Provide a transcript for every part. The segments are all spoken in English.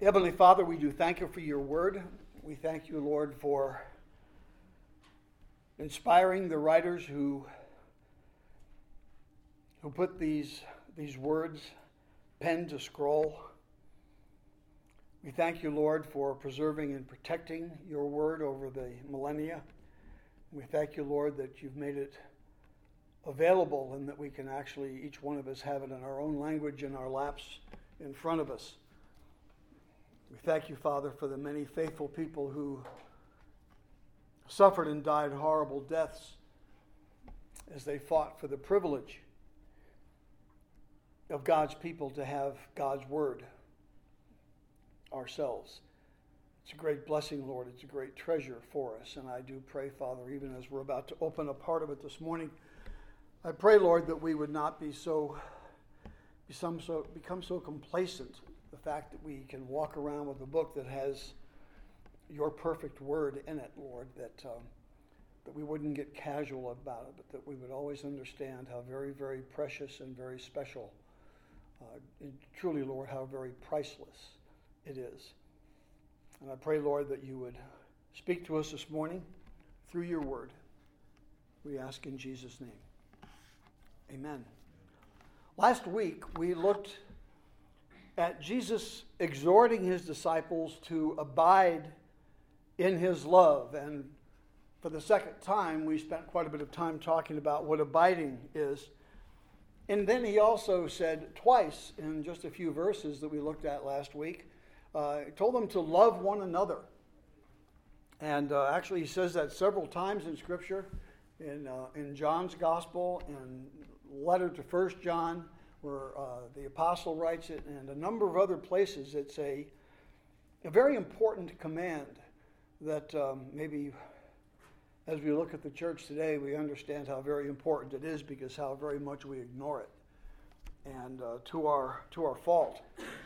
Heavenly Father, we do thank you for your word. We thank you, Lord, for inspiring the writers who put these words pen to scroll. We thank you, Lord, for preserving and protecting your word over the millennia. We thank you, Lord, that you've made it available and that we can actually, each one of us, have it in our own language in our laps in front of us. We thank you, Father, for the many faithful people who suffered and died horrible deaths as they fought for the privilege of God's people to have God's word ourselves. It's a great blessing, Lord. It's a great treasure for us. And I do pray, Father, even as we're about to open a part of it this morning, I pray, Lord, that we would not become so complacent. The fact that we can walk around with a book that has your perfect word in it, Lord, that we wouldn't get casual about it, but that we would always understand how very, very precious and very special, and truly, Lord, how very priceless it is. And I pray, Lord, that you would speak to us this morning through your word. We ask in Jesus' name. Amen. Last week, we looked at Jesus exhorting his disciples to abide in his love. And for the second time, we spent quite a bit of time talking about what abiding is. And then he also said twice in just a few verses that we looked at last week, he told them to love one another. And actually he says that several times in Scripture, in John's Gospel, in letter to 1 John, where the apostle writes it, and a number of other places. It's a very important command that maybe as we look at the church today, we understand how very important it is because how very much we ignore it, and to our fault.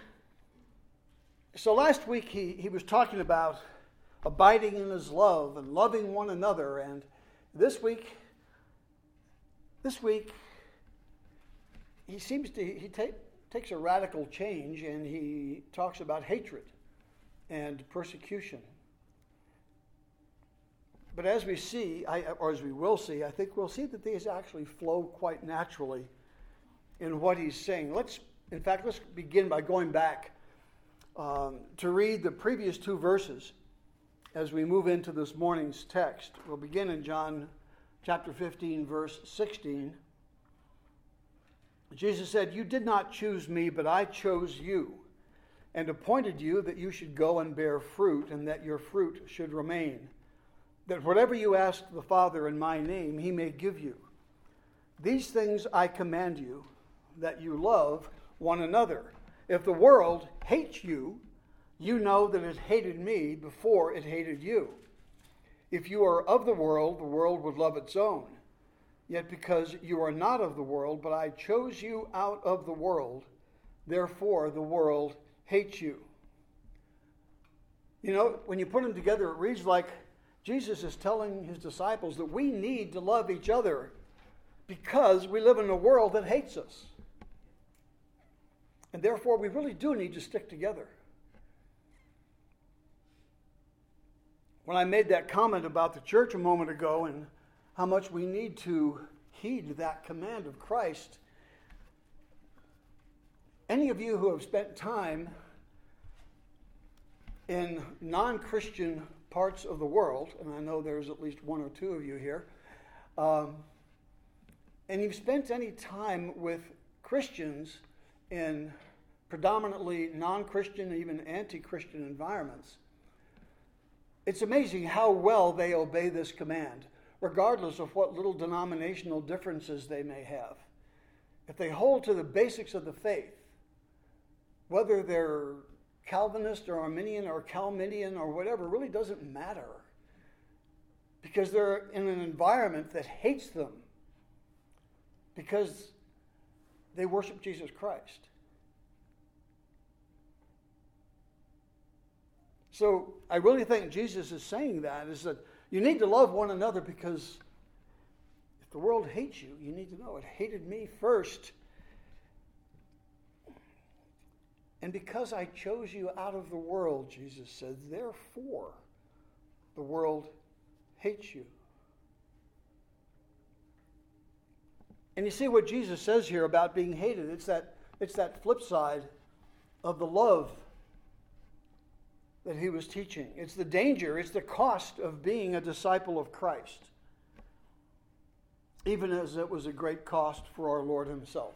So last week he was talking about abiding in his love and loving one another, and this week he takes a radical change, and he talks about hatred and persecution. But as we see, as we will see, I think we'll see that these actually flow quite naturally in what he's saying. Let's begin by going back to read the previous two verses as we move into this morning's text. We'll begin in John chapter 15, verse 16. Jesus said, "You did not choose me, but I chose you, and appointed you that you should go and bear fruit, and that your fruit should remain, that whatever you ask the Father in my name, he may give you. These things I command you, that you love one another. If the world hates you, you know that it hated me before it hated you. If you are of the world would love its own. Yet because you are not of the world, but I chose you out of the world, therefore the world hates you." You know, when you put them together, it reads like Jesus is telling his disciples that we need to love each other because we live in a world that hates us. And therefore we really do need to stick together. When I made that comment about the church a moment ago and how much we need to heed that command of Christ, any of you who have spent time in non-Christian parts of the world, and I know there's at least one or two of you here, and you've spent any time with Christians in predominantly non-Christian, even anti-Christian environments, it's amazing how well they obey this command, regardless of what little denominational differences they may have. If they hold to the basics of the faith, whether they're Calvinist or Arminian or Calminian or whatever, really doesn't matter, because they're in an environment that hates them because they worship Jesus Christ. So I really think Jesus is saying that, is that you need to love one another, because if the world hates you, you need to know it hated me first. And because I chose you out of the world, Jesus said, therefore the world hates you. And you see what Jesus says here about being hated. It's that flip side of the love that he was teaching. It's the danger, it's the cost of being a disciple of Christ, even as it was a great cost for our Lord himself.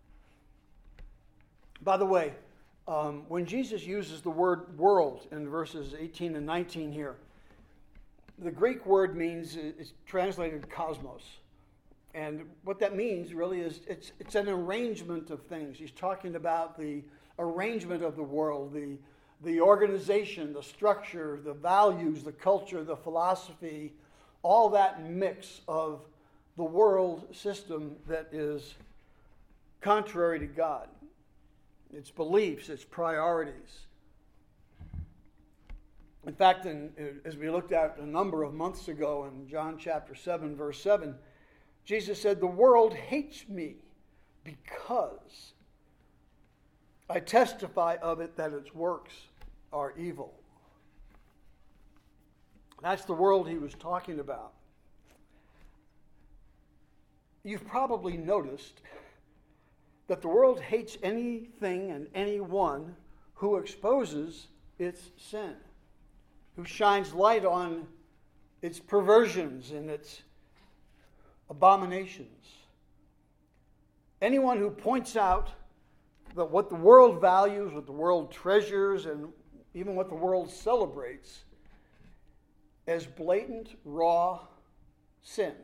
By the way, when Jesus uses the word world in verses 18 and 19 here, the Greek word means, it's translated cosmos. And what that means really is it's an arrangement of things. He's talking about the arrangement of the world, the organization, the structure, the values, the culture, the philosophy, all that mix of the world system that is contrary to God. Its beliefs, its priorities. In fact, as we looked at a number of months ago in John chapter 7, verse 7, Jesus said, the world hates me because I testify of it that its works are evil. That's the world he was talking about. You've probably noticed that the world hates anything and anyone who exposes its sin, who shines light on its perversions and its abominations. Anyone who points out that what the world values, what the world treasures, and even what the world celebrates as blatant, raw sin.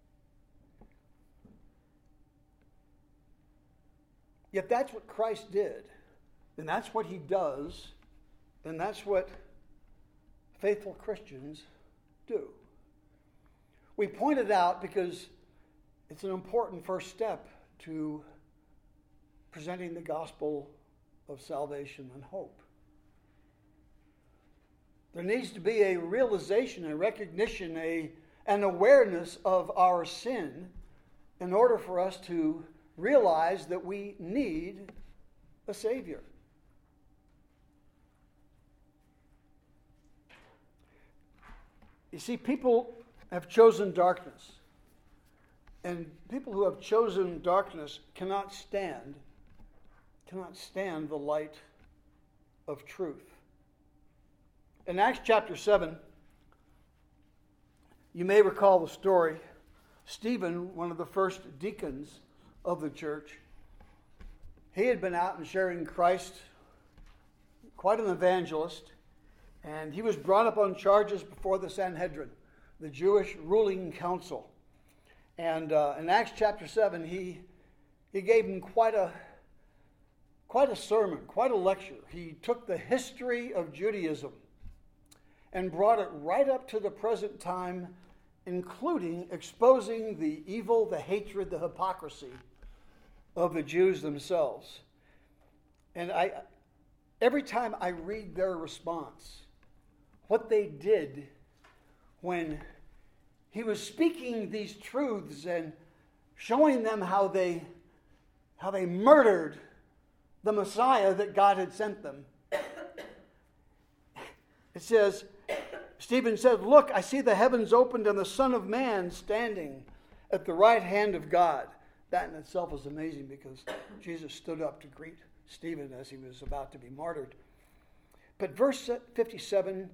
Yet that's what Christ did, and that's what he does, and that's what faithful Christians do. We point it out because it's an important first step to presenting the gospel of salvation and hope. There needs to be a realization, a recognition, an awareness of our sin in order for us to realize that we need a Savior. You see, people have chosen darkness. And people who have chosen darkness cannot stand the light of truth. In Acts chapter 7, you may recall the story. Stephen, one of the first deacons of the church, he had been out and sharing Christ, quite an evangelist, and he was brought up on charges before the Sanhedrin, the Jewish ruling council. And in Acts chapter 7, he gave him quite a sermon, quite a lecture. He took the history of Judaism and brought it right up to the present time, including exposing the evil, the hatred, the hypocrisy of the Jews themselves. And every time I read their response, what they did when he was speaking these truths and showing them how they murdered the Messiah that God had sent them. It says, Stephen said, "Look, I see the heavens opened and the Son of Man standing at the right hand of God." That in itself is amazing because Jesus stood up to greet Stephen as he was about to be martyred. But verse 57,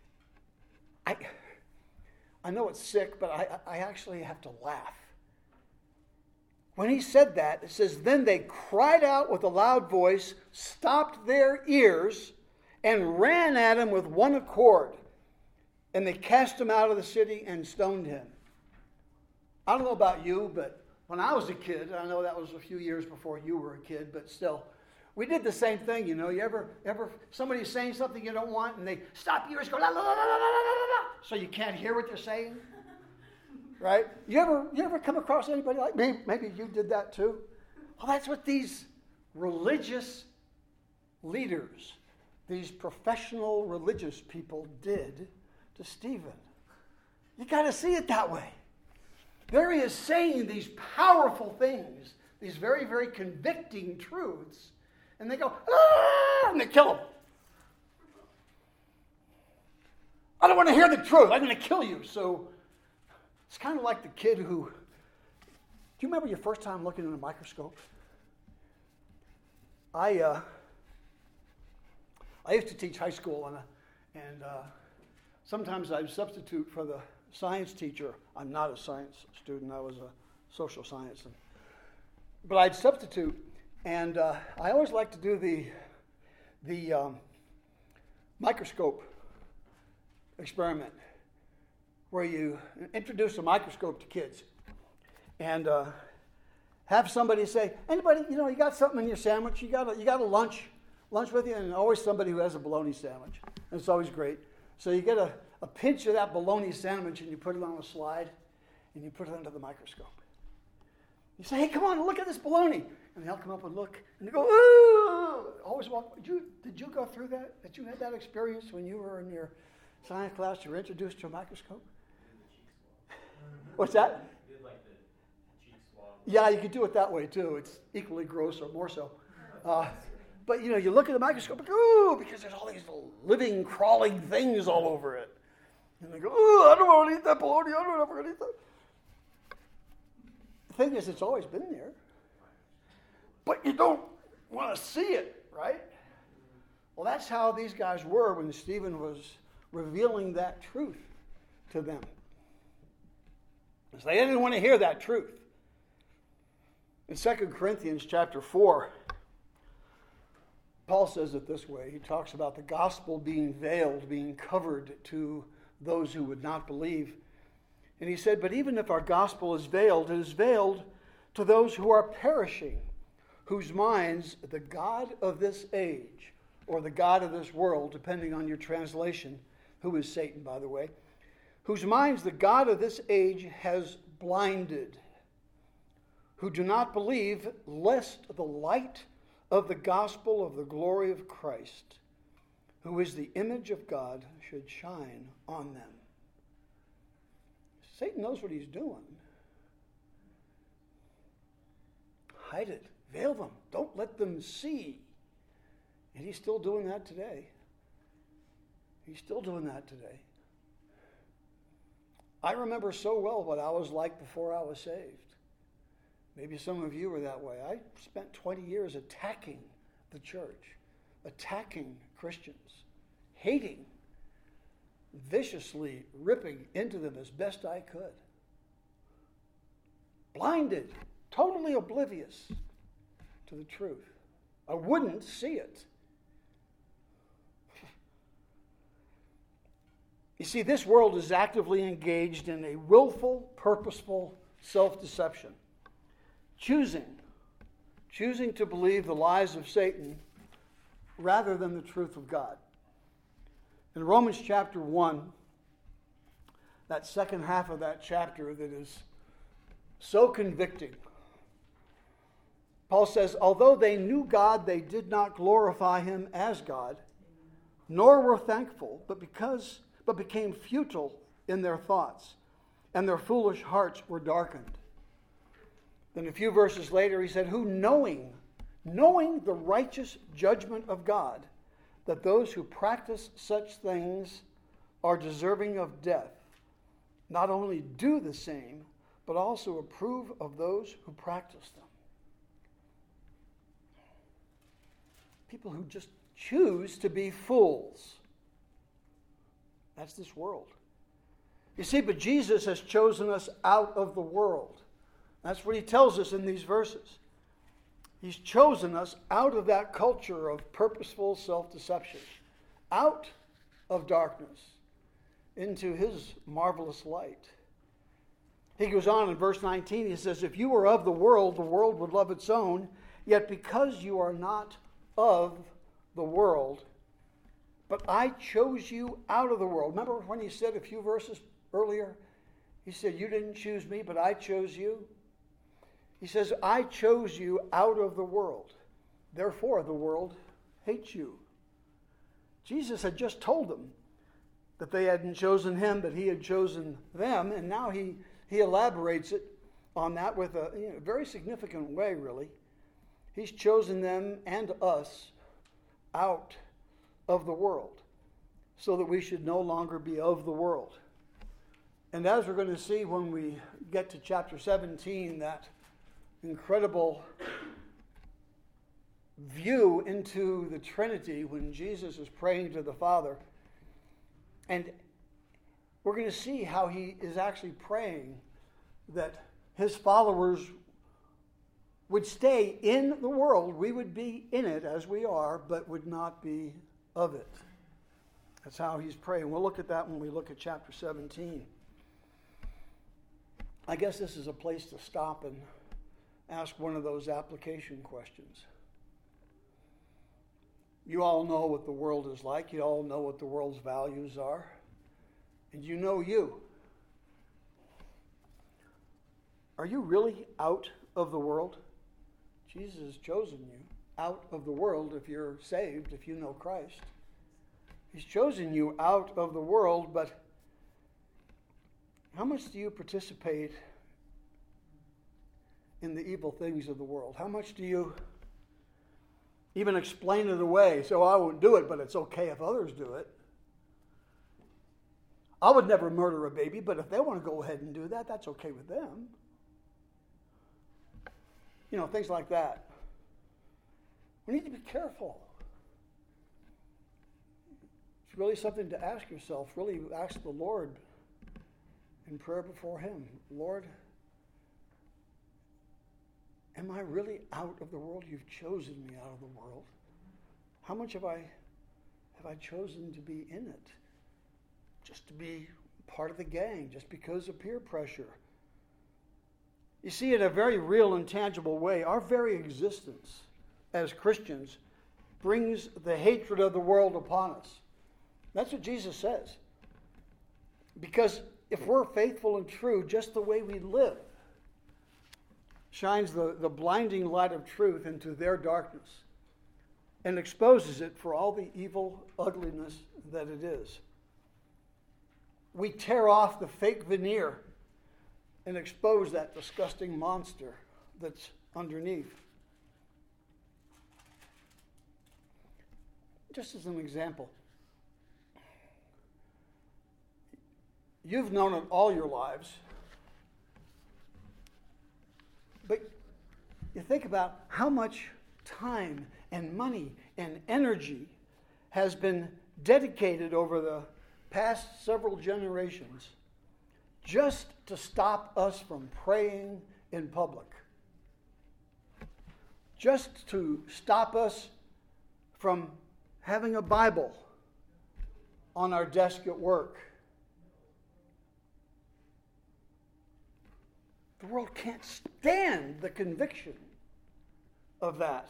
I know it's sick, but I actually have to laugh. When he said that, it says, "Then they cried out with a loud voice, stopped their ears, and ran at him with one accord. And they cast him out of the city and stoned him." I don't know about you, but when I was a kid, I know that was a few years before you were a kid, but still, we did the same thing, you know. You ever somebody's saying something you don't want, and they stop your ears, go la la la la la la la, so you can't hear what they're saying, right? You ever come across anybody like me? Maybe you did that too. Well, that's what these religious leaders, these professional religious people did to Stephen. You got to see it that way. There he is saying these powerful things, these very, very convicting truths. And they go, ah, and they kill him. I don't want to hear the truth. I'm going to kill you. So it's kind of like the kid who, do you remember your first time looking in a microscope? I used to teach high school, and sometimes I'd substitute for the science teacher. I'm not a science student. I was a social science. But I'd substitute, and I always like to do the microscope experiment, where you introduce a microscope to kids and have somebody say, anybody, you got something in your sandwich? You got a lunch with you? And always somebody who has a bologna sandwich. And it's always great. So you get a pinch of that bologna sandwich and you put it on a slide and you put it under the microscope. You say, hey, come on, look at this bologna. And they'll come up and look and they go, ooh! Always walk. Did you go through that? Did you have that experience when you were in your science class, you were introduced to a microscope? What's that? You did like the cheek swab. Yeah, you could do it that way too. It's equally gross or more so. But you look at the microscope and go, ooh, because there's all these little living, crawling things all over it. And they go, ooh, I don't want to eat that bologna. I don't know if we're going to eat that. The thing is, it's always been there. But you don't want to see it, right? Well, that's how these guys were when Stephen was revealing that truth to them. Because they didn't want to hear that truth. In 2 Corinthians chapter 4, Paul says it this way. He talks about the gospel being veiled, being covered to those who would not believe. And he said, but even if our gospel is veiled, it is veiled to those who are perishing, whose minds the God of this age, or the God of this world, depending on your translation, who is Satan, by the way, whose minds the God of this age has blinded, who do not believe, lest the light of the gospel of the glory of Christ, who is the image of God, should shine on them. Satan knows what he's doing. Hide it. Veil them. Don't let them see. And he's still doing that today. He's still doing that today. I remember so well what I was like before I was saved. Maybe some of you were that way. I spent 20 years attacking the church, attacking Christians, hating, viciously ripping into them as best I could. Blinded, totally oblivious to the truth. I wouldn't see it. You see, this world is actively engaged in a willful, purposeful self-deception. Choosing to believe the lies of Satan rather than the truth of God. In Romans chapter 1, that second half of that chapter that is so convicting, Paul says, although they knew God, they did not glorify him as God, nor were thankful, but became futile in their thoughts, and their foolish hearts were darkened. Then a few verses later he said, who knowing the righteous judgment of God, that those who practice such things are deserving of death, not only do the same, but also approve of those who practice them. People who just choose to be fools. That's this world. You see, but Jesus has chosen us out of the world. That's what he tells us in these verses. He's chosen us out of that culture of purposeful self-deception, out of darkness, into his marvelous light. He goes on in verse 19, he says, if you were of the world would love its own, yet because you are not of the world, but I chose you out of the world. Remember when he said a few verses earlier? He said, you didn't choose me, but I chose you. He says, I chose you out of the world. Therefore, the world hates you. Jesus had just told them that they hadn't chosen him, but he had chosen them. And now he elaborates it on that with a very significant way, really. He's chosen them and us out of the world so that we should no longer be of the world. And as we're going to see when we get to chapter 17, that incredible view into the Trinity when Jesus is praying to the Father. And we're going to see how he is actually praying that his followers would stay in the world. We would be in it as we are, but would not be of it. That's how he's praying. We'll look at that when we look at chapter 17. I guess this is a place to stop and ask one of those application questions. You all know what the world is like. You all know what the world's values are. And you know you. Are you really out of the world? Jesus has chosen you out of the world if you're saved, if you know Christ. He's chosen you out of the world, but how much do you participate in the evil things of the world? How much do you even explain it away? So I won't do it, but it's okay if others do it. I would never murder a baby, but if they want to go ahead and do that, that's okay with them. You know, things like that. We need to be careful. It's really something to ask yourself. Really ask the Lord in prayer before him. Lord, am I really out of the world? You've chosen me out of the world. How much have I chosen to be in it? Just to be part of the gang, just because of peer pressure. You see, in a very real and tangible way, our very existence as Christians brings the hatred of the world upon us. That's what Jesus says. Because if we're faithful and true, just the way we live shines the blinding light of truth into their darkness and exposes it for all the evil ugliness that it is. We tear off the fake veneer and expose that disgusting monster that's underneath. Just as an example, you've known it all your lives, but you think about how much time and money and energy has been dedicated over the past several generations just to stop us from praying in public. Just to stop us from having a Bible on our desk at work. The world can't stand the conviction of that.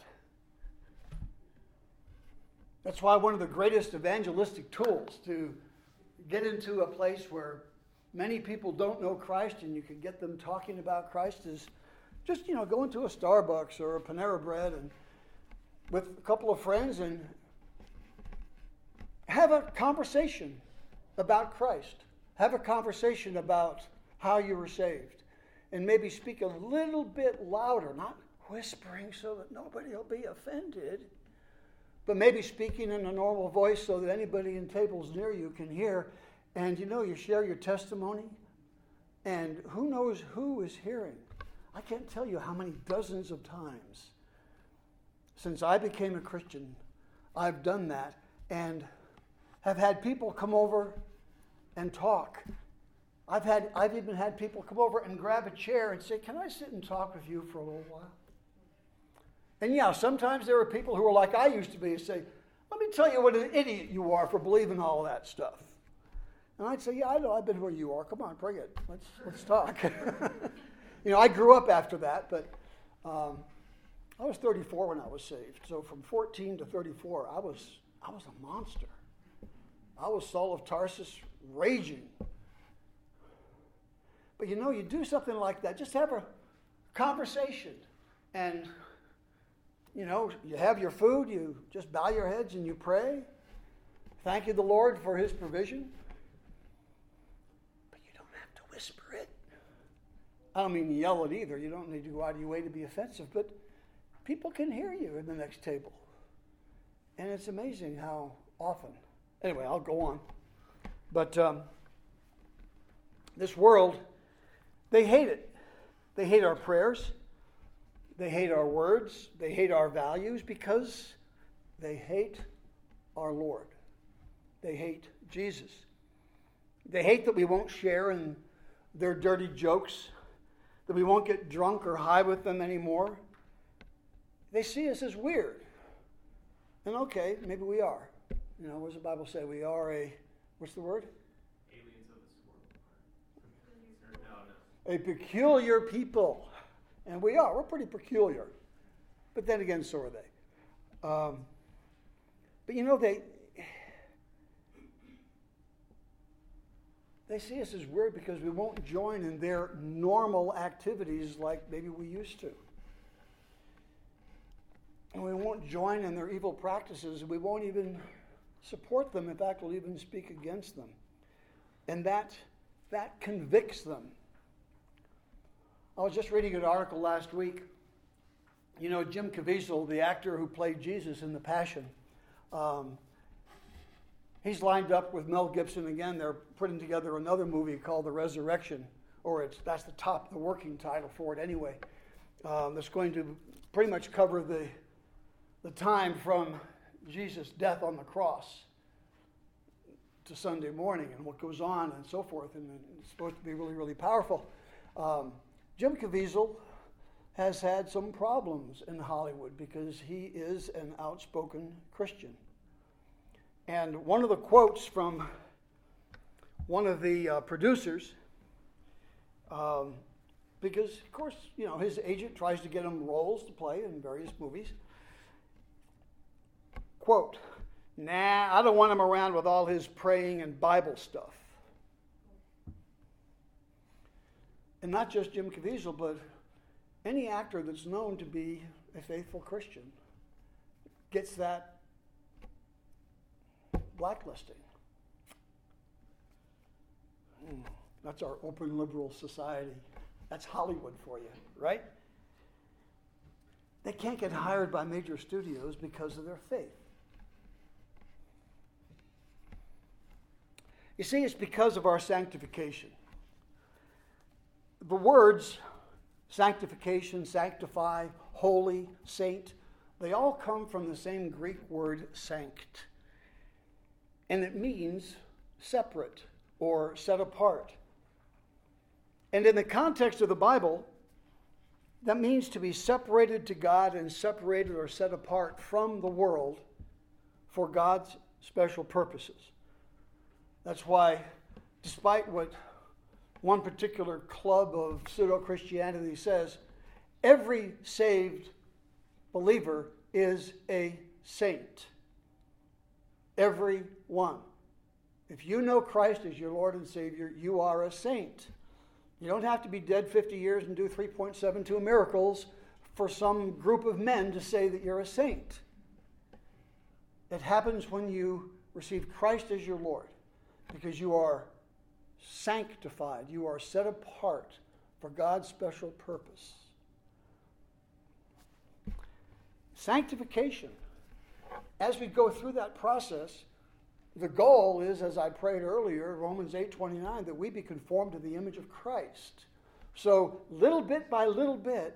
That's why one of the greatest evangelistic tools to get into a place where many people don't know Christ and you can get them talking about Christ is just, go into a Starbucks or a Panera Bread and with a couple of friends and have a conversation about Christ. Have a conversation about how you were saved. And maybe speak a little bit louder, not whispering so that nobody will be offended, but maybe speaking in a normal voice so that anybody in tables near you can hear. And you share your testimony, and who knows who is hearing. I can't tell you how many dozens of times since I became a Christian I've done that and have had people come over and talk. I've even had people come over and grab a chair and say, "Can I sit and talk with you for a little while?" And yeah, sometimes there are people who are like I used to be and say, "Let me tell you what an idiot you are for believing all that stuff." And I'd say, "Yeah, I know. I've been where you are. Come on, bring it. Let's talk." I grew up after that, but I was 34 when I was saved. So from 14 to 34, I was a monster. I was Saul of Tarsus, raging. But you do something like that. Just have a conversation, and you have your food. You just bow your heads and you pray. Thank you, the Lord, for His provision. Whisper it. I don't mean yell it either. You don't need to go out of your way to be offensive, but people can hear you in the next table. And it's amazing how often. Anyway, I'll go on. But this world, they hate it. They hate our prayers. They hate our words. They hate our values because they hate our Lord. They hate Jesus. They hate that we won't share in their dirty jokes, that we won't get drunk or high with them anymore. They see us as weird. And okay, maybe we are. You know, what does the Bible say? We are what's the word? Aliens of this world. No. A peculiar people. And we are. We're pretty peculiar. But then again, so are they. But you know, they see us as weird because we won't join in their normal activities like maybe we used to. And we won't join in their evil practices. We won't even support them. In fact, we'll even speak against them. And that convicts them. I was just reading an article last week. You know, Jim Caviezel, the actor who played Jesus in The Passion, he's lined up with Mel Gibson again. They're putting together another movie called The Resurrection, or that's the working title for it anyway. That's going to pretty much cover the time from Jesus' death on the cross to Sunday morning and what goes on and so forth. And it's supposed to be really, really powerful. Jim Caviezel has had some problems in Hollywood because he is an outspoken Christian. And one of the quotes from one of the producers, because, of course, you know, his agent tries to get him roles to play in various movies. Quote, "Nah, I don't want him around with all his praying and Bible stuff." And not just Jim Caviezel, but any actor that's known to be a faithful Christian gets that blacklisting. That's our open liberal society. That's Hollywood for you, right? They can't get hired by major studios because of their faith. You see, it's because of our sanctification. The words sanctification, sanctify, holy, saint, they all come from the same Greek word sanct. And it means separate or set apart. And in the context of the Bible, that means to be separated to God and separated or set apart from the world for God's special purposes. That's why, despite what one particular club of pseudo-Christianity says, every saved believer is a saint. Every one. If you know Christ as your Lord and Savior, you are a saint. You don't have to be dead 50 years and do 3.72 miracles for some group of men to say that you're a saint. It happens when you receive Christ as your Lord, because you are sanctified. You are set apart for God's special purpose. Sanctification. As we go through that process, the goal is, as I prayed earlier, Romans 8:29, that we be conformed to the image of Christ. So little bit by little bit,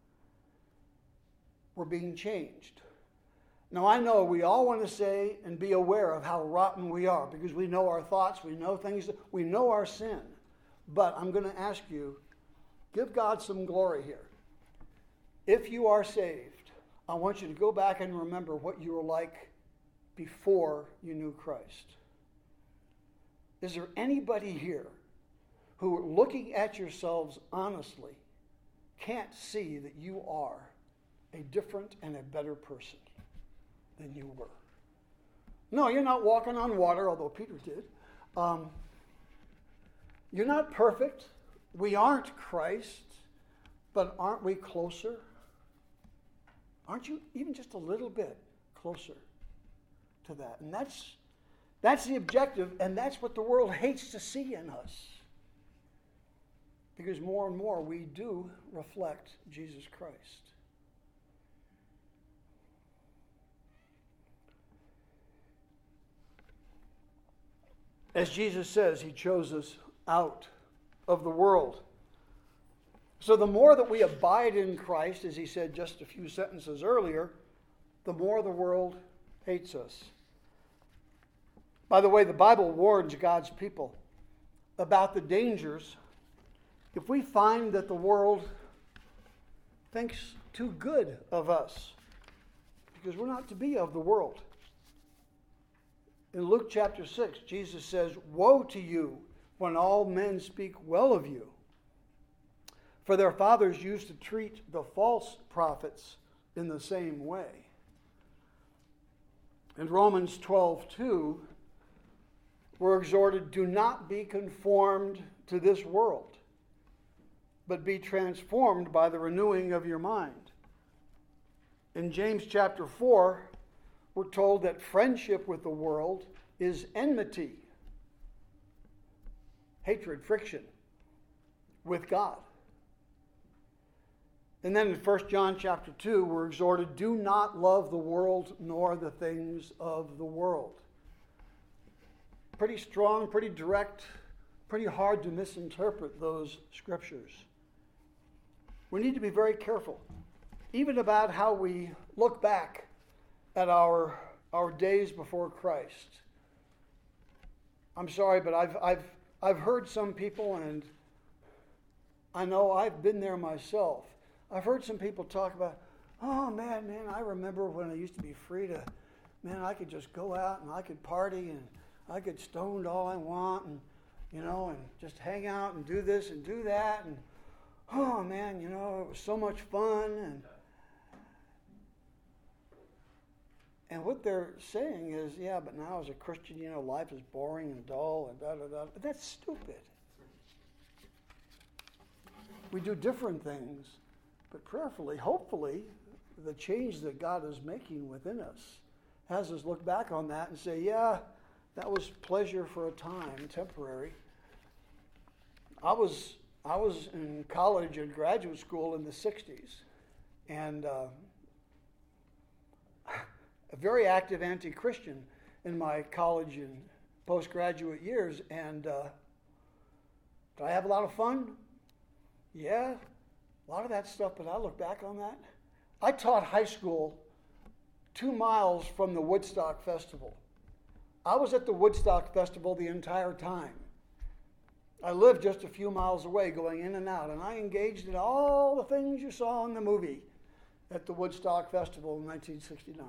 we're being changed. Now, I know we all want to say and be aware of how rotten we are because we know our thoughts, we know things, we know our sin. But I'm going to ask you, give God some glory here. If you are saved, I want you to go back and remember what you were like before you knew Christ. Is there anybody here who, looking at yourselves honestly, can't see that you are a different and a better person than you were? No, you're not walking on water, although Peter did. You're not perfect. We aren't Christ, but aren't we closer? Aren't you even just a little bit closer to that? And that's the objective, and that's what the world hates to see in us. Because more and more we do reflect Jesus Christ. As Jesus says, he chose us out of the world. So the more that we abide in Christ, as he said just a few sentences earlier, the more the world hates us. By the way, the Bible warns God's people about the dangers if we find that the world thinks too good of us, because we're not to be of the world. In Luke chapter 6, Jesus says, "Woe to you when all men speak well of you. For their fathers used to treat the false prophets in the same way." In Romans 12:2, we're exhorted, "Do not be conformed to this world, but be transformed by the renewing of your mind." In James chapter 4, we're told that friendship with the world is enmity, hatred, friction with God. And then in 1 John chapter 2, we're exhorted, "Do not love the world nor the things of the world." Pretty strong, pretty direct, pretty hard to misinterpret those scriptures. We need to be very careful, even about how we look back at our days before Christ. I'm sorry, but I've heard some people, and I know I've been there myself. I've heard some people talk about, "Oh man, I remember when I used to be free to, I could just go out and I could party and I could stoned all I want and, and just hang out and do this and do that. And, oh man, it was so much fun." And what they're saying is, yeah, but now as a Christian, life is boring and dull and da-da-da. But that's stupid. We do different things, but prayerfully, hopefully, the change that God is making within us has us look back on that and say, yeah, that was pleasure for a time, temporary. I was in college and graduate school in the 60s, and a very active anti-Christian in my college and postgraduate years. And did I have a lot of fun? Yeah, a lot of that stuff, but I look back on that. I taught high school 2 miles from the Woodstock Festival. I was at the Woodstock Festival the entire time. I lived just a few miles away, going in and out, and I engaged in all the things you saw in the movie at the Woodstock Festival in 1969.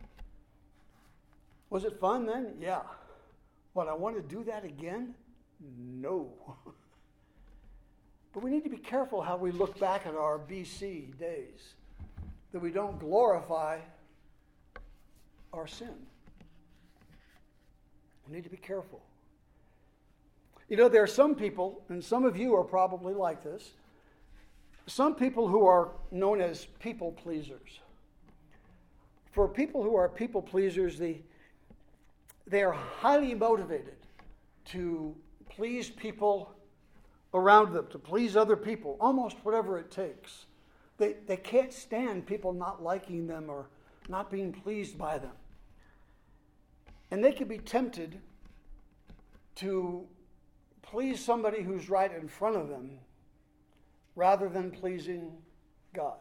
Was it fun then? Yeah. What, I want to do that again? No. But we need to be careful how we look back at our BC days, that we don't glorify our sin. We need to be careful. There are some people, and some of you are probably like this, some people who are known as people pleasers. For people who are people pleasers, they are highly motivated to please people around them, to please other people, almost whatever it takes. They can't stand people not liking them or not being pleased by them. And they can be tempted to please somebody who's right in front of them rather than pleasing God.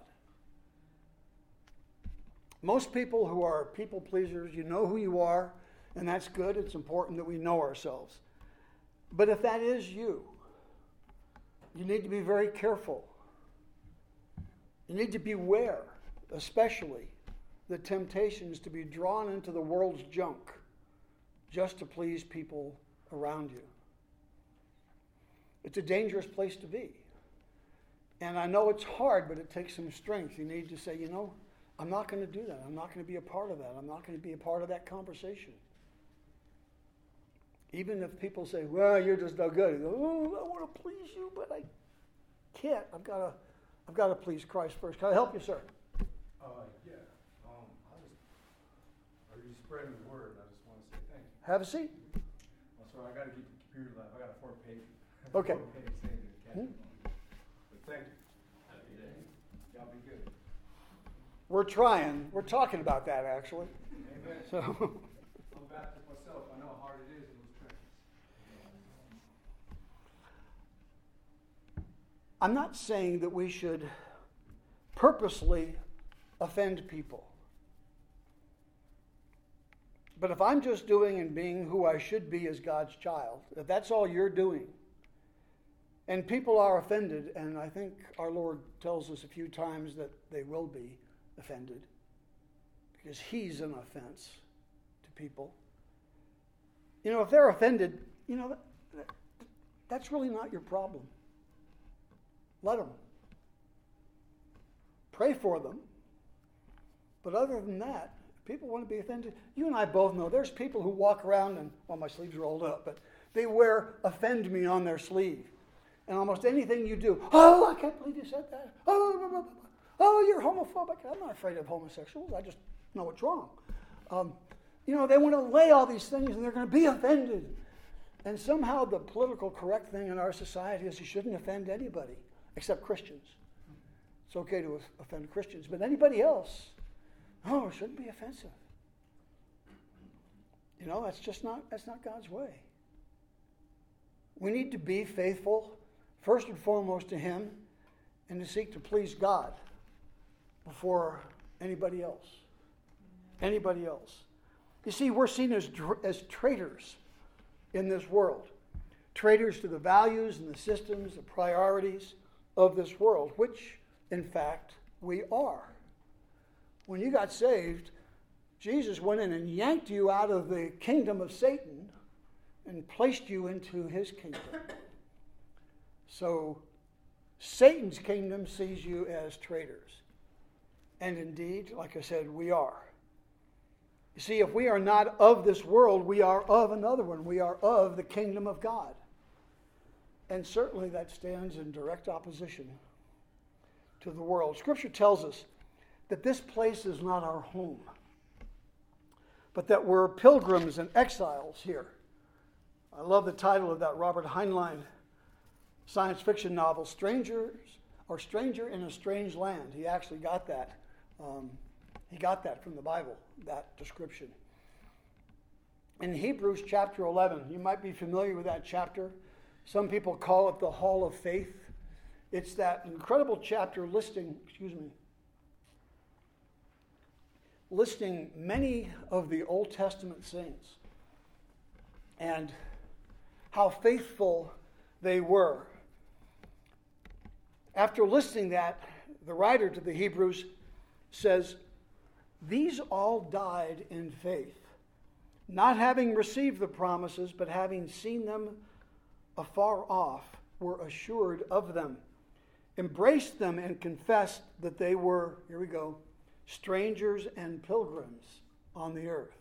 Most people who are people pleasers, you know who you are, and that's good. It's important that we know ourselves. But if that is you, you need to be very careful. You need to beware, especially the temptations to be drawn into the world's junk just to please people around you. It's a dangerous place to be. And I know it's hard, but it takes some strength. You need to say, I'm not going to do that. I'm not going to be a part of that. I'm not going to be a part of that conversation. Even if people say, well, you're just no good. You go, oh, I want to please you, but I can't. I've got to please Christ first. Can I help you, sir? Yeah. Are you spreading the word? I just want to say thank you. Have a seat. I'm sorry, I got to keep the computer live. I got a 4-page. Okay. 4-page thing to catch up on. But thank you. Happy day. Y'all be good. We're trying. We're talking about that, actually. Amen. So, I'm Baptist myself. I know how hard it is in those trenches. I'm not saying that we should purposely offend people. But if I'm just doing and being who I should be as God's child, if that's all you're doing, and people are offended, and I think our Lord tells us a few times that they will be offended, because He's an offense to people. If they're offended, that's really not your problem. Let them. Pray for them. But other than that, people want to be offended. You and I both know there's people who walk around and, my sleeves are rolled up, but they wear offend me on their sleeve. And almost anything you do, I can't believe you said that. You're homophobic. I'm not afraid of homosexuals. I just know what's wrong. They want to lay all these things and they're going to be offended. And somehow the political correct thing in our society is you shouldn't offend anybody except Christians. It's okay to offend Christians, but anybody else, it shouldn't be offensive. That's not God's way. We need to be faithful, first and foremost, to Him, and to seek to please God before anybody else. Anybody else. You see, we're seen as traitors in this world. Traitors to the values and the systems, the priorities of this world, which, in fact, we are. When you got saved, Jesus went in and yanked you out of the kingdom of Satan and placed you into His kingdom. So Satan's kingdom sees you as traitors. And indeed, like I said, we are. You see, if we are not of this world, we are of another one. We are of the kingdom of God. And certainly that stands in direct opposition to the world. Scripture tells us that this place is not our home, but that we're pilgrims and exiles here. I love the title of that Robert Heinlein science fiction novel, Stranger in a Strange Land. He actually got that. He got that from the Bible, that description. In Hebrews chapter 11, you might be familiar with that chapter. Some people call it the Hall of Faith. It's that incredible chapter listing many of the Old Testament saints and how faithful they were. After listing that, the writer to the Hebrews says, "These all died in faith, not having received the promises, but having seen them afar off, were assured of them, embraced them, and confessed that they were," here we go, "strangers and pilgrims on the earth."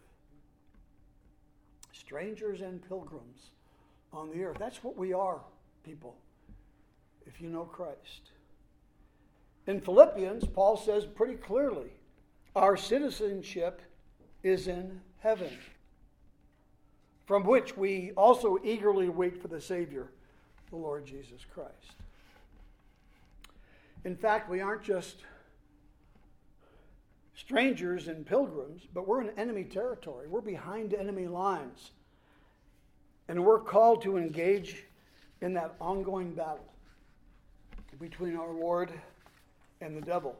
Strangers and pilgrims on the earth. That's what we are, people, if you know Christ. In Philippians, Paul says pretty clearly, our citizenship is in heaven, from which we also eagerly wait for the Savior, the Lord Jesus Christ. In fact, we aren't just strangers and pilgrims, but we're in enemy territory. We're behind enemy lines. And we're called to engage in that ongoing battle between our Lord and the devil.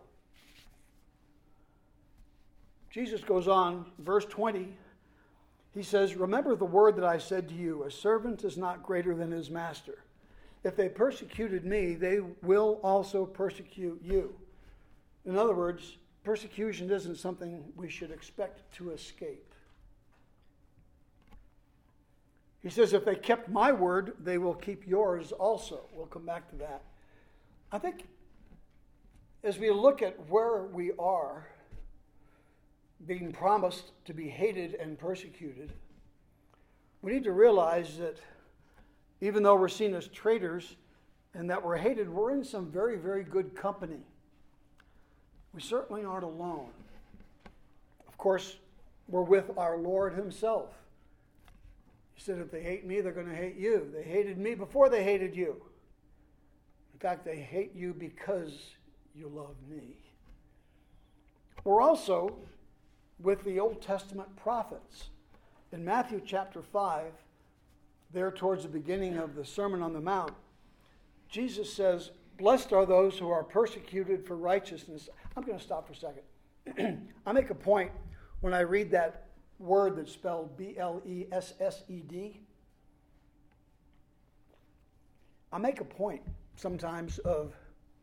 Jesus goes on, verse 20, he says, "Remember the word that I said to you, a servant is not greater than his master. If they persecuted me, they will also persecute you." In other words, persecution isn't something we should expect to escape. He says, if they kept my word, they will keep yours also. We'll come back to that. I think as we look at where we are being promised to be hated and persecuted, we need to realize that even though we're seen as traitors and that we're hated, we're in some very, very good company. We certainly aren't alone. Of course, we're with our Lord Himself. He said, if they hate me, they're going to hate you. They hated me before they hated you. In fact, they hate you because you love me. We're also with the Old Testament prophets. In Matthew chapter 5, there towards the beginning of the Sermon on the Mount, Jesus says, Blessed are those who are persecuted for righteousness. I'm going to stop for a second. I make a point when I read that word that's spelled B-L-E-S-S-E-D. I make a point sometimes of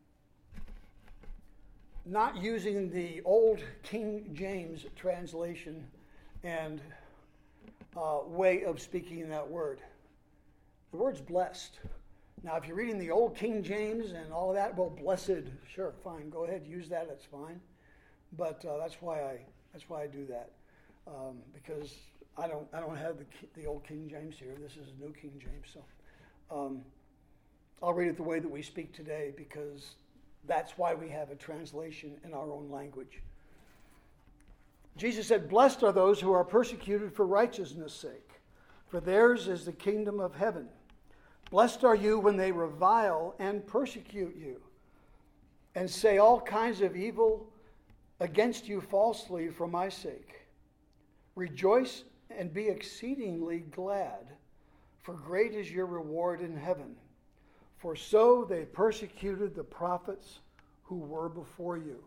not using the old King James translation and way of speaking that word. The word's blessed. Now, if you're reading the old King James and all of that, well, blessed, sure, fine, go ahead, use that, that's fine. But that's why I do that, because I don't have the old King James here. This is a new King James, so I'll read it the way that we speak today, because that's why we have a translation in our own language. Jesus said, "Blessed are those who are persecuted for righteousness' sake, for theirs is the kingdom of heaven. Blessed are you when they revile and persecute you, and say all kinds of evil against you falsely for my sake. Rejoice and be exceedingly glad, for great is your reward in heaven. For so they persecuted the prophets who were before you."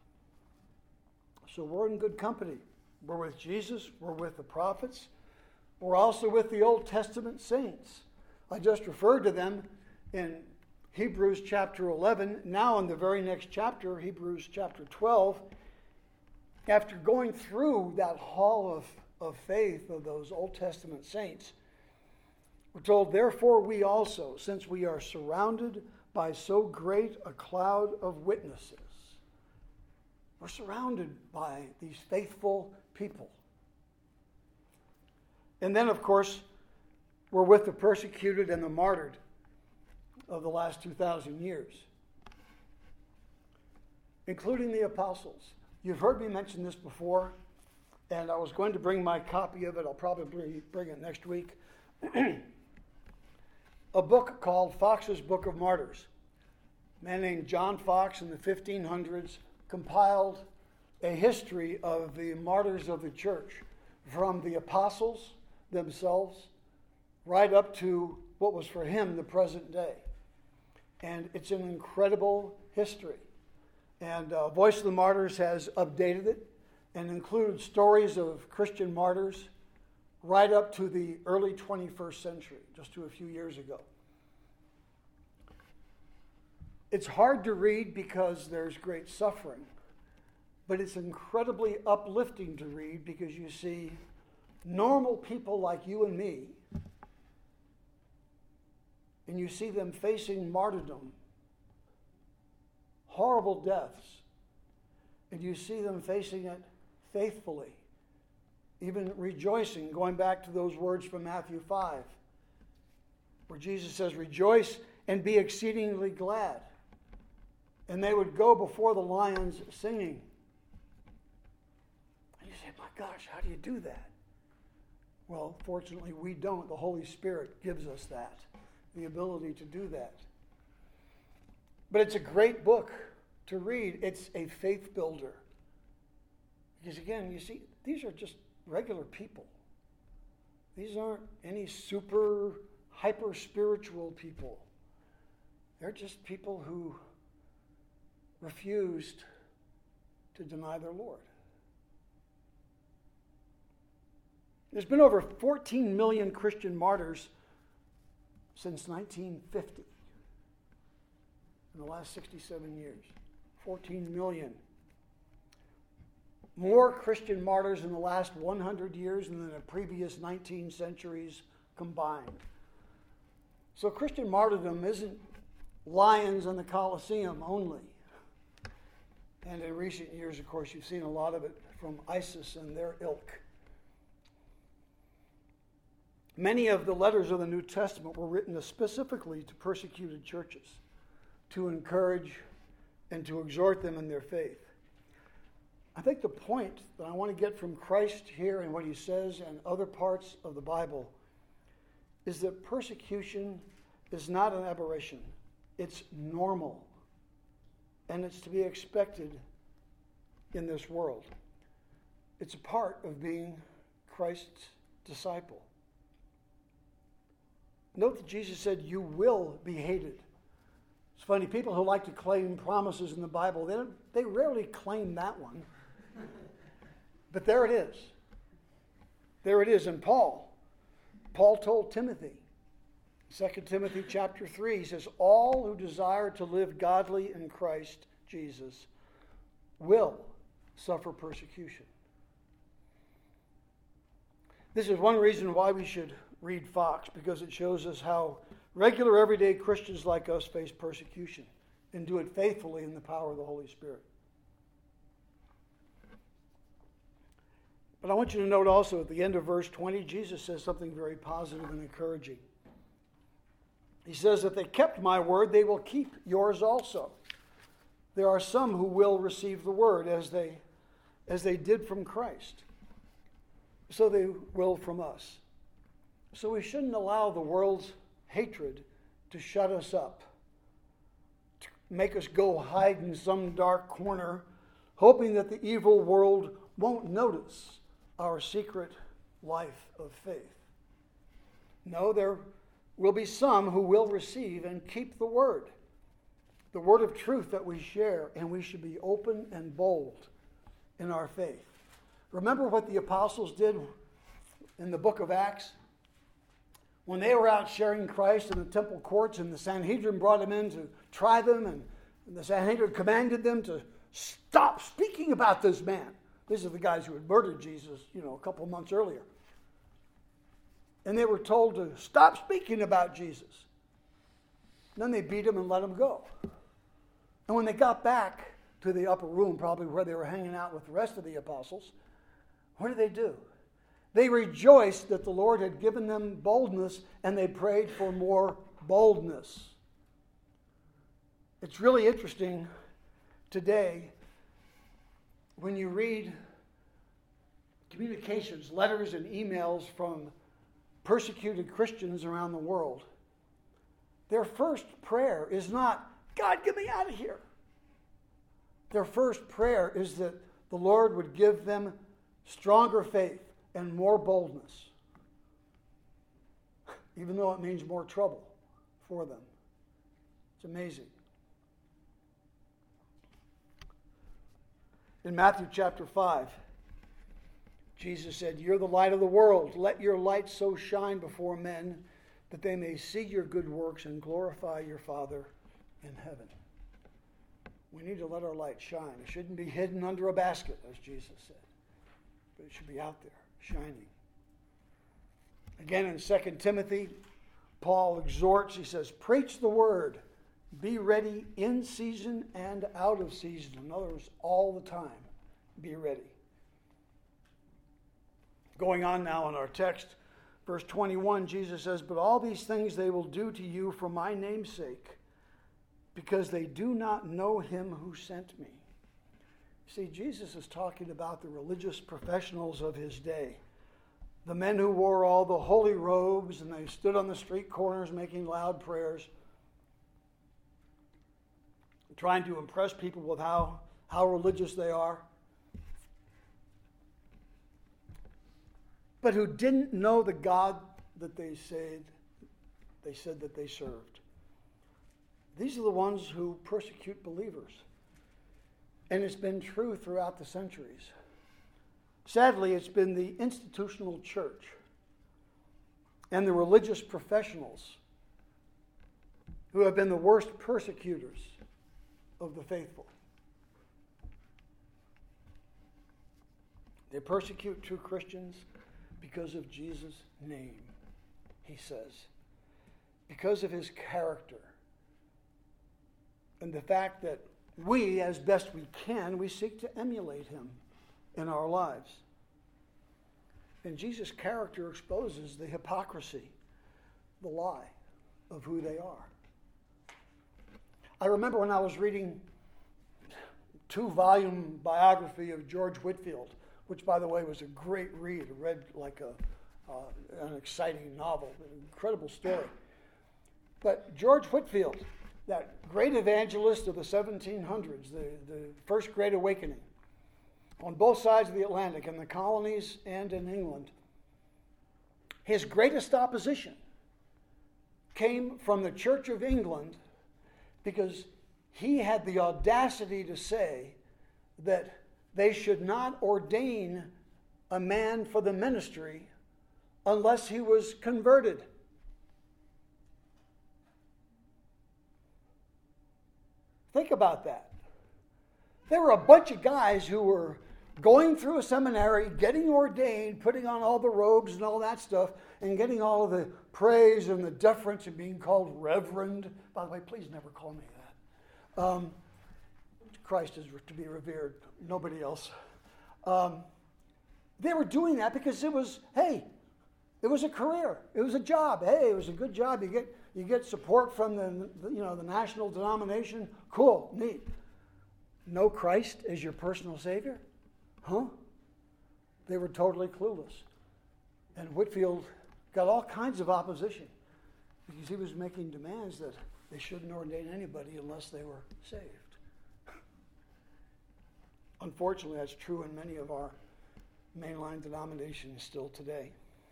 So we're in good company. We're with Jesus. We're with the prophets. We're also with the Old Testament saints. I just referred to them in Hebrews chapter 11. Now in the very next chapter, Hebrews chapter 12, after going through that hall of faith of those Old Testament saints, we're told, "Therefore we also, since we are surrounded by so great a cloud of witnesses," we're surrounded by these faithful people. And then, of course, we're with the persecuted and the martyred of the last 2,000 years, including the apostles. You've heard me mention this before, and I was going to bring my copy of it. I'll probably bring it next week. A book called Fox's Book of Martyrs. A man named John Fox in the 1500s compiled a history of the martyrs of the church, from the apostles themselves right up to what was for him the present day. And it's an incredible history. And Voice of the Martyrs has updated it and included stories of Christian martyrs right up to the early 21st century, just to a few years ago. It's hard to read because there's great suffering, but it's incredibly uplifting to read because you see normal people like you and me, and you see them facing martyrdom, horrible deaths, and you see them facing it faithfully, even rejoicing, going back to those words from Matthew 5, where Jesus says, "Rejoice and be exceedingly glad." And they would go before the lions singing. And you say, "My gosh, how do you do that?" Well, fortunately, we don't. The Holy Spirit gives us that, the ability to do that. But it's a great book to read. It's a faith builder. Because again, you see, these are just regular people. These aren't any super, hyper-spiritual people. They're just people who refused to deny their Lord. There's been over 14 million Christian martyrs since 1950, in the last 67 years. 14 million. More Christian martyrs in the last 100 years than in the previous 19 centuries combined. So Christian martyrdom isn't lions in the Colosseum only. And in recent years, of course, you've seen a lot of it from ISIS and their ilk. Many of the letters of the New Testament were written specifically to persecuted churches, to encourage and to exhort them in their faith. I think the point that I want to get from Christ here and what he says in other parts of the Bible is that persecution is not an aberration. It's normal. And it's to be expected in this world. It's a part of being Christ's disciple. Note that Jesus said, "You will be hated." It's funny, people who like to claim promises in the Bible, they rarely claim that one. But there it is. There it is. And Paul told Timothy, 2 Timothy chapter 3, he says, all who desire to live godly in Christ Jesus will suffer persecution. This is one reason why we should read Fox, because it shows us how regular, everyday Christians like us face persecution and do it faithfully in the power of the Holy Spirit. But I want you to note also at the end of verse 20, Jesus says something very positive and encouraging. He says, if they kept my word, they will keep yours also. There are some who will receive the word as they did from Christ. So they will from us. So we shouldn't allow the world's hatred to shut us up, to make us go hide in some dark corner, hoping that the evil world won't notice our secret life of faith. No, there will be some who will receive and keep the word of truth that we share, and we should be open and bold in our faith. Remember what the apostles did in the book of Acts? When they were out sharing Christ in the temple courts and the Sanhedrin brought them in to try them, and the Sanhedrin commanded them to stop speaking about this man. These are the guys who had murdered Jesus, a couple of months earlier. And they were told to stop speaking about Jesus. Then they beat him and let him go. And when they got back to the upper room, probably where they were hanging out with the rest of the apostles, what did they do? They rejoiced that the Lord had given them boldness, and they prayed for more boldness. It's really interesting today when you read communications, letters and emails from persecuted Christians around the world. Their first prayer is not, God, get me out of here. Their first prayer is that the Lord would give them stronger faith and more boldness, even though it means more trouble for them. It's amazing. In Matthew chapter 5, Jesus said, you're the light of the world. Let your light so shine before men that they may see your good works and glorify your Father in heaven. We need to let our light shine. It shouldn't be hidden under a basket, as Jesus said, but it should be out there, shining. Again, in 2 Timothy, Paul exhorts, he says, preach the word. Be ready in season and out of season. In other words, all the time, be ready. Going on now in our text, verse 21, Jesus says, but all these things they will do to you for my name's sake, because they do not know him who sent me. See, Jesus is talking about the religious professionals of his day. The men who wore all the holy robes and they stood on the street corners making loud prayers, trying to impress people with how religious they are, but who didn't know the God that they said that they served. These are the ones who persecute believers. And it's been true throughout the centuries. Sadly, it's been the institutional church and the religious professionals who have been the worst persecutors of the faithful. They persecute true Christians because of Jesus' name, he says. Because of his character. And the fact that we, as best we can, we seek to emulate him in our lives. And Jesus' character exposes the hypocrisy, the lie of who they are. I remember when I was reading a 2-volume biography of George Whitefield, which, by the way, was a great read. I read like an exciting novel, an incredible story. But George Whitefield, that great evangelist of the 1700s, the first Great Awakening, on both sides of the Atlantic, in the colonies and in England, his greatest opposition came from the Church of England because he had the audacity to say that they should not ordain a man for the ministry unless he was converted. Think about that. There were a bunch of guys who were going through a seminary, getting ordained, putting on all the robes and all that stuff, and getting all of the praise and the deference and being called reverend. By the way, please never call me that. Christ is to be revered, nobody else. They were doing that because it was a career, it was a job. Hey, it was a good job. You get support from the national denomination. Cool, neat. Know Christ as your personal Savior? Huh? They were totally clueless. And Whitefield got all kinds of opposition because he was making demands that they shouldn't ordain anybody unless they were saved. Unfortunately, that's true in many of our mainline denominations still today.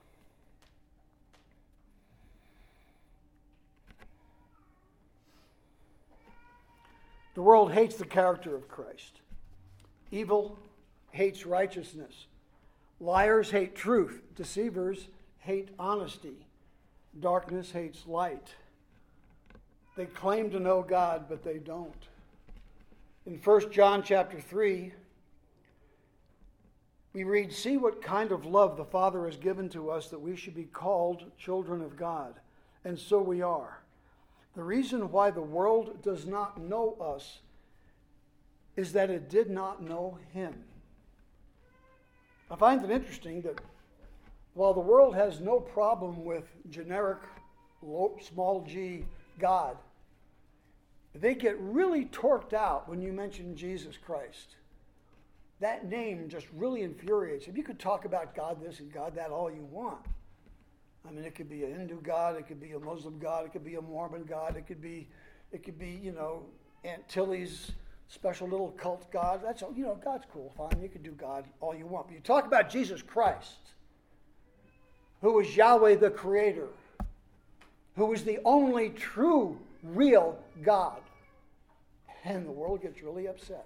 The world hates the character of Christ. Evil hates righteousness. Liars hate truth. Deceivers hate honesty. Darkness hates light. They claim to know God, but they don't. In 1 John chapter 3, we read, "See what kind of love the Father has given to us that we should be called children of God. And so we are. The reason why the world does not know us is that it did not know Him." I find it interesting that while the world has no problem with generic small g God, they get really torqued out when you mention Jesus Christ. That name just really infuriates them. You could talk about God this and God that all you want. I mean, it could be a Hindu God, it could be a Muslim God, it could be a Mormon God, it could be Aunt Tilly's special little cult God. That's all, God's cool, fine. You can do God all you want. But you talk about Jesus Christ, who is Yahweh the Creator, who is the only true, real God, and the world gets really upset.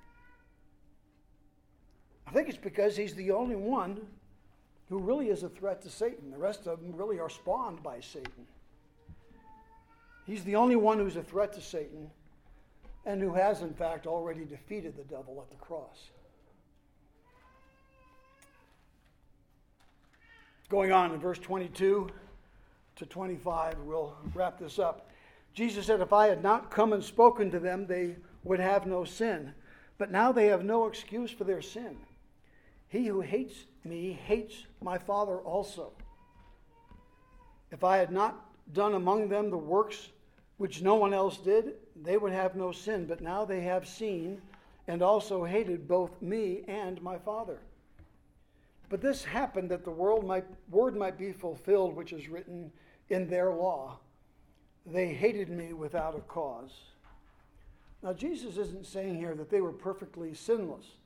I think it's because He's the only one who really is a threat to Satan. The rest of them really are spawned by Satan. He's the only one who's a threat to Satan and who has, in fact, already defeated the devil at the cross. Going on in verse 22 to 25, we'll wrap this up. Jesus said, "If I had not come and spoken to them, they would have no sin. But now they have no excuse for their sin. He who hates me hates my Father also. If I had not done among them the works which no one else did, they would have no sin. But now they have seen and also hated both me and my Father. But this happened that the word might be fulfilled, which is written in their law. They hated me without a cause." Now, Jesus isn't saying here that they were perfectly sinless,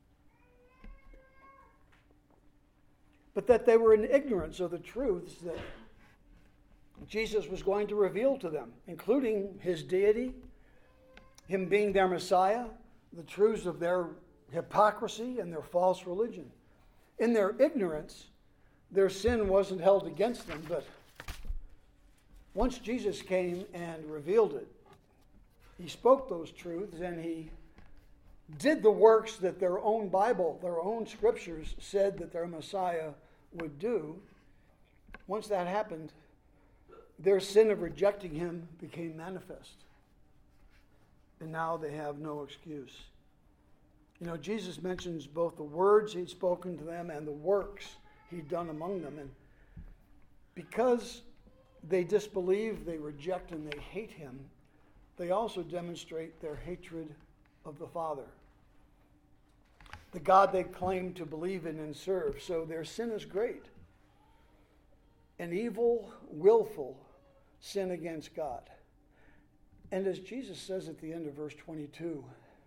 but that they were in ignorance of the truths that Jesus was going to reveal to them, including His deity, Him being their Messiah, the truths of their hypocrisy and their false religion. In their ignorance, their sin wasn't held against them, but once Jesus came and revealed it, He spoke those truths and He did the works that their own Bible, their own scriptures said that their Messiah would do. Once that happened, their sin of rejecting Him became manifest. And now they have no excuse. Jesus mentions both the words He'd spoken to them and the works He'd done among them. And because they disbelieve, they reject, and they hate Him, they also demonstrate their hatred of the Father, the God they claim to believe in and serve. So their sin is great. An evil, willful sin against God. And as Jesus says at the end of verse 22,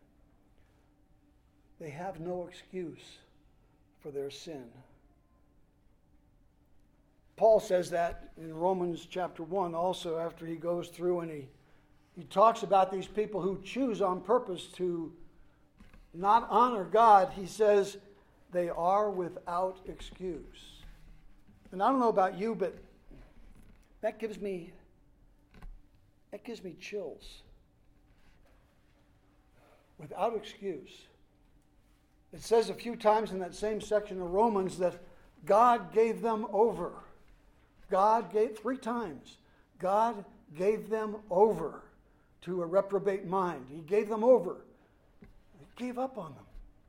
they have no excuse for their sin. Paul says that in Romans chapter 1 also, after he goes through and he he talks about these people who choose on purpose to not honor God. He says they are without excuse. And I don't know about you, but that gives me chills. Without excuse. It says a few times in that same section of Romans that God gave them over. Three times. God gave them over to a reprobate mind. He gave them over. He gave up on them.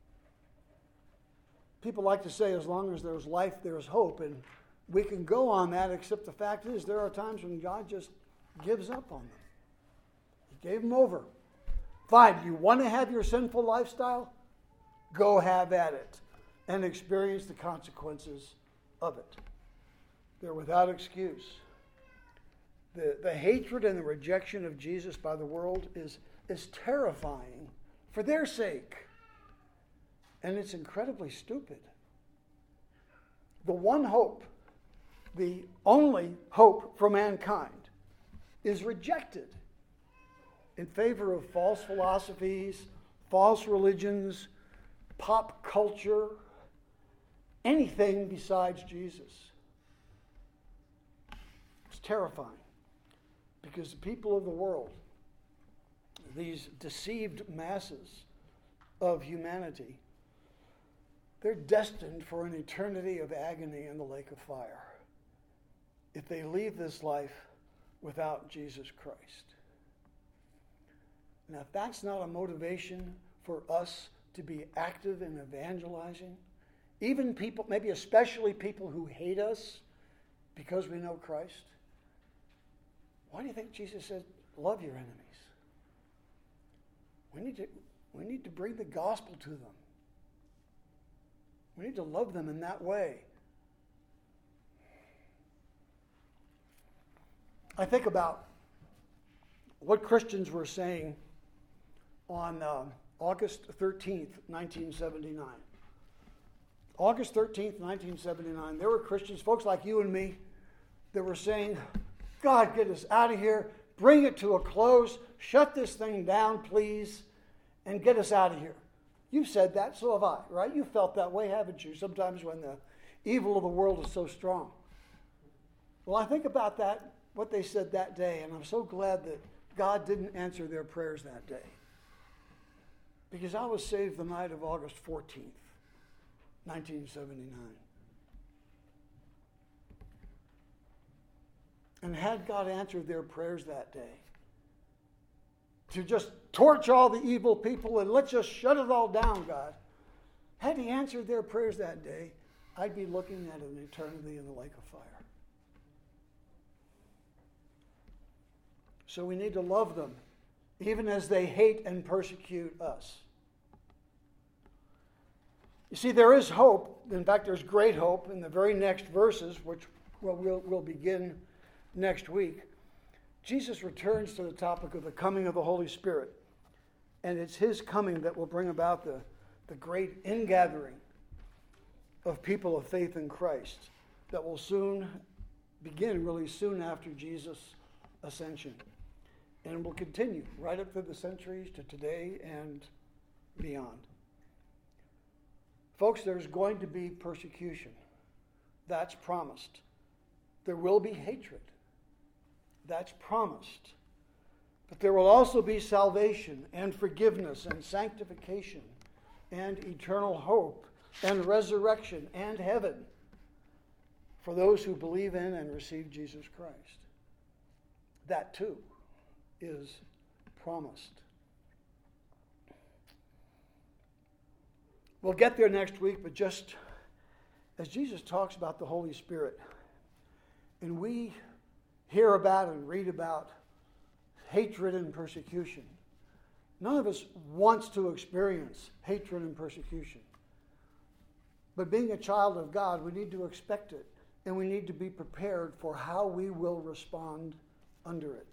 People like to say, as long as there's life, there's hope. And we can go on that, except the fact is there are times when God just gives up on them. He gave them over. Fine, you want to have your sinful lifestyle? Go have at it and experience the consequences of it. They're without excuse. The hatred and the rejection of Jesus by the world is terrifying for their sake. And it's incredibly stupid. The one hope, the only hope for mankind, is rejected in favor of false philosophies, false religions, pop culture, anything besides Jesus. It's terrifying because the people of the world, these deceived masses of humanity, they're destined for an eternity of agony in the lake of fire if they leave this life without Jesus Christ. Now, if that's not a motivation for us to be active in evangelizing, even people, maybe especially people who hate us because we know Christ, why do you think Jesus said, love your enemies? We need to bring the gospel to them. We need to love them in that way. I think about what Christians were saying on August 13th, 1979. August 13th, 1979, there were Christians, folks like you and me, that were saying, God, get us out of here, bring it to a close, shut this thing down, please, and get us out of here. You've said that, so have I, right? You felt that way, haven't you? Sometimes when the evil of the world is so strong. Well, I think about that, what they said that day, and I'm so glad that God didn't answer their prayers that day. Because I was saved the night of August 14th, 1979. And had God answered their prayers that day, to just torch all the evil people and let's just shut it all down, God. Had he answered their prayers that day, I'd be looking at an eternity in the lake of fire. So we need to love them, even as they hate and persecute us. You see, there is hope. In fact, there's great hope in the very next verses, which we'll begin next week. Jesus returns to the topic of the coming of the Holy Spirit. And it's his coming that will bring about the great ingathering of people of faith in Christ that will soon begin, really soon after Jesus' ascension. And will continue right up through the centuries to today and beyond. Folks, there's going to be persecution. That's promised. There will be hatred. That's promised. But there will also be salvation and forgiveness and sanctification and eternal hope and resurrection and heaven for those who believe in and receive Jesus Christ. That too is promised. We'll get there next week, but just as Jesus talks about the Holy Spirit, and we hear about and read about hatred and persecution, none of us wants to experience hatred and persecution. But being a child of God, we need to expect it, and we need to be prepared for how we will respond under it.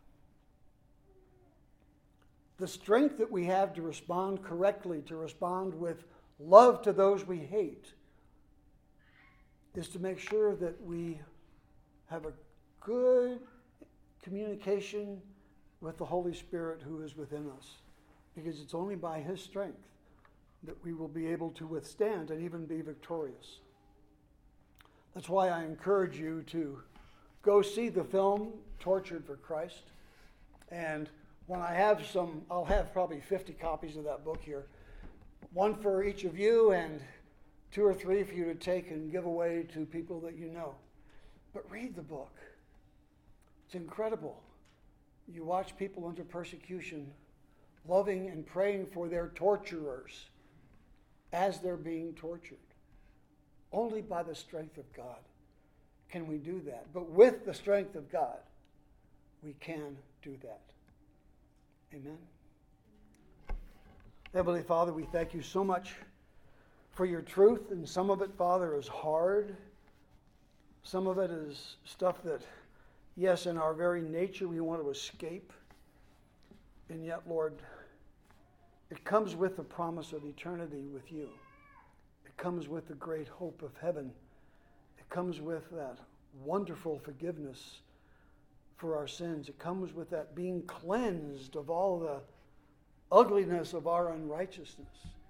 The strength that we have to respond correctly, to respond with love to those we hate, is to make sure that we have a good communication with the Holy Spirit who is within us, because it's only by His strength that we will be able to withstand and even be victorious. That's why I encourage you to go see the film Tortured for Christ. And when I have some, I'll have probably 50 copies of that book here. One for each of you and 2 or 3 for you to take and give away to people that you know. But read the book. It's incredible. You watch people under persecution loving and praying for their torturers as they're being tortured. Only by the strength of God can we do that. But with the strength of God, we can do that. Amen. Heavenly Father, we thank you so much for your truth, and some of it, Father, is hard. Some of it is stuff that, yes, in our very nature we want to escape. And yet, Lord, it comes with the promise of eternity with you. It comes with the great hope of heaven. It comes with that wonderful forgiveness for our sins. It comes with that being cleansed of all the ugliness of our unrighteousness,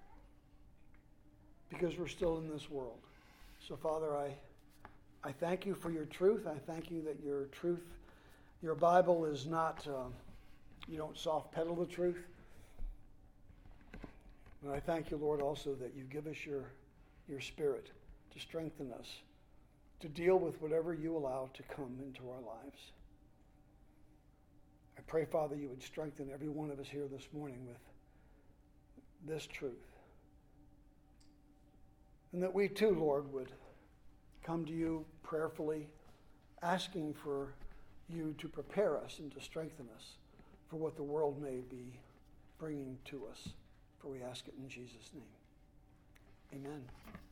because we're still in this world. So, Father, I thank you for your truth. I thank you that your truth, your Bible is not, you don't soft pedal the truth. And I thank you, Lord, also that you give us your Spirit to strengthen us, to deal with whatever you allow to come into our lives. I pray, Father, you would strengthen every one of us here this morning with this truth. And that we too, Lord, would come to you prayerfully, asking for you to prepare us and to strengthen us for what the world may be bringing to us. For we ask it in Jesus' name. Amen.